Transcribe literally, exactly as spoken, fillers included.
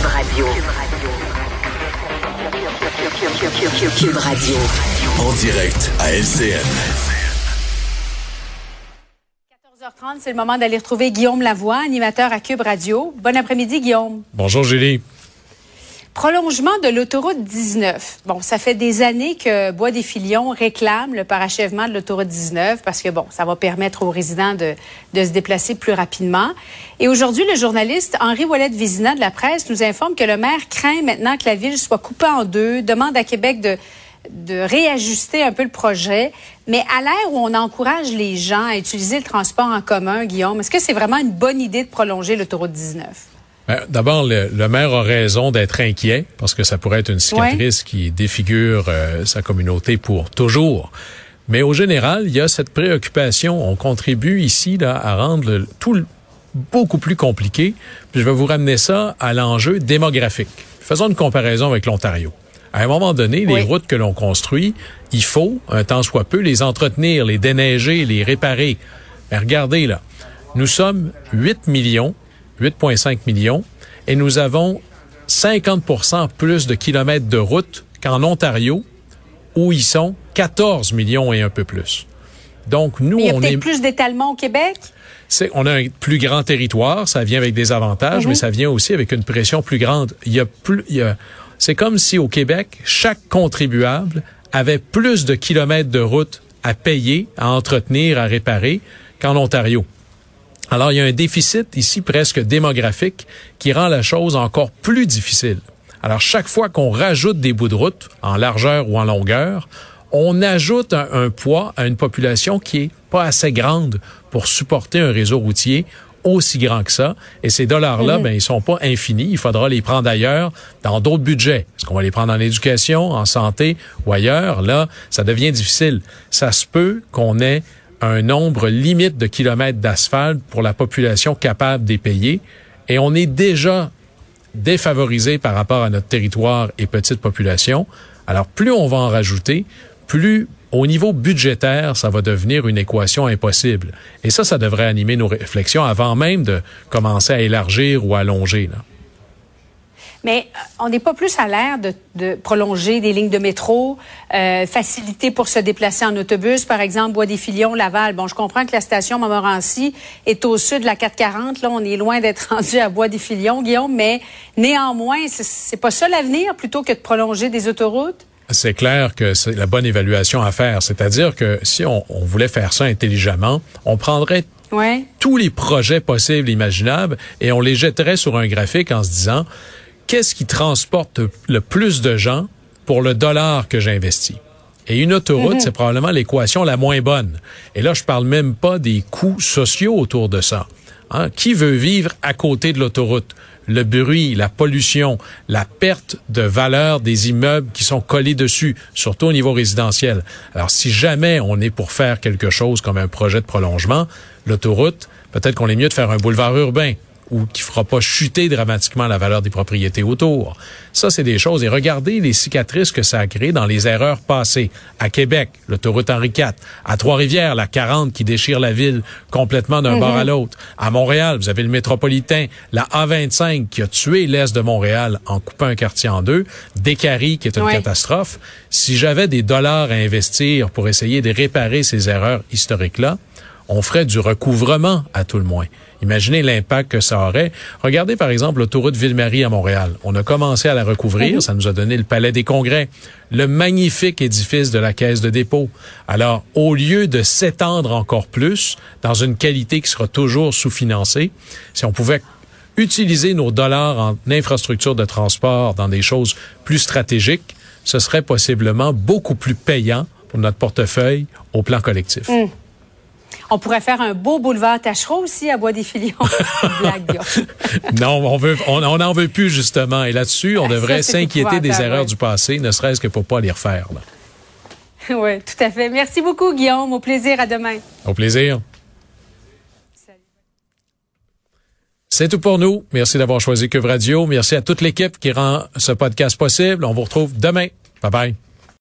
Cube Radio. Cube Radio. En direct à L C N. quatorze heures trente, c'est le moment d'aller retrouver Guillaume Lavoie, animateur à Cube Radio. Bon après-midi, Guillaume. Bonjour, Julie. Prolongement de l'autoroute dix-neuf. Bon, ça fait des années que Bois-des-Filions réclame le parachèvement de l'autoroute dix-neuf parce que, bon, ça va permettre aux résidents de, de se déplacer plus rapidement. Et aujourd'hui, le journaliste Henri Ouellette-Vézina de La Presse nous informe que le maire craint maintenant que la ville soit coupée en deux, demande à Québec de, de réajuster un peu le projet. Mais à l'ère où on encourage les gens à utiliser le transport en commun, Guillaume, est-ce que c'est vraiment une bonne idée de prolonger l'autoroute dix-neuf? D'abord, le, le maire a raison d'être inquiet parce que ça pourrait être une cicatrice ouais. qui défigure euh, sa communauté pour toujours. Mais au général, il y a cette préoccupation. On contribue ici là, à rendre le, tout le, beaucoup plus compliqué. Puis je vais vous ramener ça à l'enjeu démographique. Faisons une comparaison avec l'Ontario. À un moment donné, les oui. routes que l'on construit, il faut, un temps soit peu, les entretenir, les déneiger, les réparer. Mais regardez là, nous sommes huit millions, huit virgule cinq millions, et nous avons cinquante pour cent plus de kilomètres de route qu'en Ontario, où ils sont quatorze millions et un peu plus. Donc, nous, mais il y a on peut-être est... plus d'étalement au Québec? C'est, on a un plus grand territoire, ça vient avec des avantages, mm-hmm. mais ça vient aussi avec une pression plus grande. Il y a plus, il y a, c'est comme si au Québec, chaque contribuable avait plus de kilomètres de route à payer, à entretenir, à réparer qu'en Ontario. Alors, il y a un déficit ici presque démographique qui rend la chose encore plus difficile. Alors, chaque fois qu'on rajoute des bouts de route, en largeur ou en longueur, on ajoute un, un poids à une population qui est pas assez grande pour supporter un réseau routier aussi grand que ça. Et ces dollars-là, mmh. ben, ils sont pas infinis. Il faudra les prendre ailleurs, dans d'autres budgets. Est-ce qu'on va les prendre en éducation, en santé ou ailleurs? Là, ça devient difficile. Ça se peut qu'on ait un nombre limite de kilomètres d'asphalte pour la population capable d'y payer. Et on est déjà défavorisé par rapport à notre territoire et petite population. Alors, plus on va en rajouter, plus au niveau budgétaire, ça va devenir une équation impossible. Et ça, ça devrait animer nos réflexions avant même de commencer à élargir ou à allonger, là. Mais on n'est pas plus à l'ère de, de prolonger des lignes de métro, euh, faciliter pour se déplacer en autobus, par exemple, Bois-des-Filions, Laval. Bon, je comprends que la station Montmorency est au sud de la quatre cent quarante. Là, on est loin d'être rendu à Bois-des-Filions, Guillaume, mais néanmoins, c'est, c'est pas ça l'avenir plutôt que de prolonger des autoroutes? C'est clair que c'est la bonne évaluation à faire. C'est-à-dire que si on, on voulait faire ça intelligemment, on prendrait ouais. tous les projets possibles et imaginables et on les jetterait sur un graphique en se disant qu'est-ce qui transporte le plus de gens pour le dollar que j'investis? Et une autoroute, mm-hmm. c'est probablement l'équation la moins bonne. Et là, je parle même pas des coûts sociaux autour de ça. Hein? Qui veut vivre à côté de l'autoroute? Le bruit, la pollution, la perte de valeur des immeubles qui sont collés dessus, surtout au niveau résidentiel. Alors, si jamais on est pour faire quelque chose comme un projet de prolongement, l'autoroute, peut-être qu'on est mieux de faire un boulevard urbain ou qui fera pas chuter dramatiquement la valeur des propriétés autour. Ça, c'est des choses. Et regardez les cicatrices que ça a créées dans les erreurs passées. À Québec, l'autoroute Henri quatre. À Trois-Rivières, la quarante qui déchire la ville complètement d'un mm-hmm. bord à l'autre. À Montréal, vous avez le métropolitain. La A vingt-cinq qui a tué l'est de Montréal en coupant un quartier en deux. Décarie qui est une ouais. catastrophe. Si j'avais des dollars à investir pour essayer de réparer ces erreurs historiques-là, on ferait du recouvrement à tout le moins. Imaginez l'impact que ça aurait. Regardez par exemple l'autoroute Ville-Marie à Montréal. On a commencé à la recouvrir, mmh. ça nous a donné le Palais des Congrès, le magnifique édifice de la Caisse de dépôt. Alors, au lieu de s'étendre encore plus dans une qualité qui sera toujours sous-financée, si on pouvait utiliser nos dollars en infrastructure de transport dans des choses plus stratégiques, ce serait possiblement beaucoup plus payant pour notre portefeuille au plan collectif. Mmh. On pourrait faire un beau boulevard Taschereau aussi à Bois-des-Filions. Blague. Non, on veut, on, on en veut plus justement. Et là-dessus, on devrait ça, s'inquiéter des erreurs ouais. du passé, ne serait-ce que pour pas les refaire. Oui, tout à fait. Merci beaucoup, Guillaume. Au plaisir. À demain. Au plaisir. Salut. C'est tout pour nous. Merci d'avoir choisi Cube Radio. Merci à toute l'équipe qui rend ce podcast possible. On vous retrouve demain. Bye bye.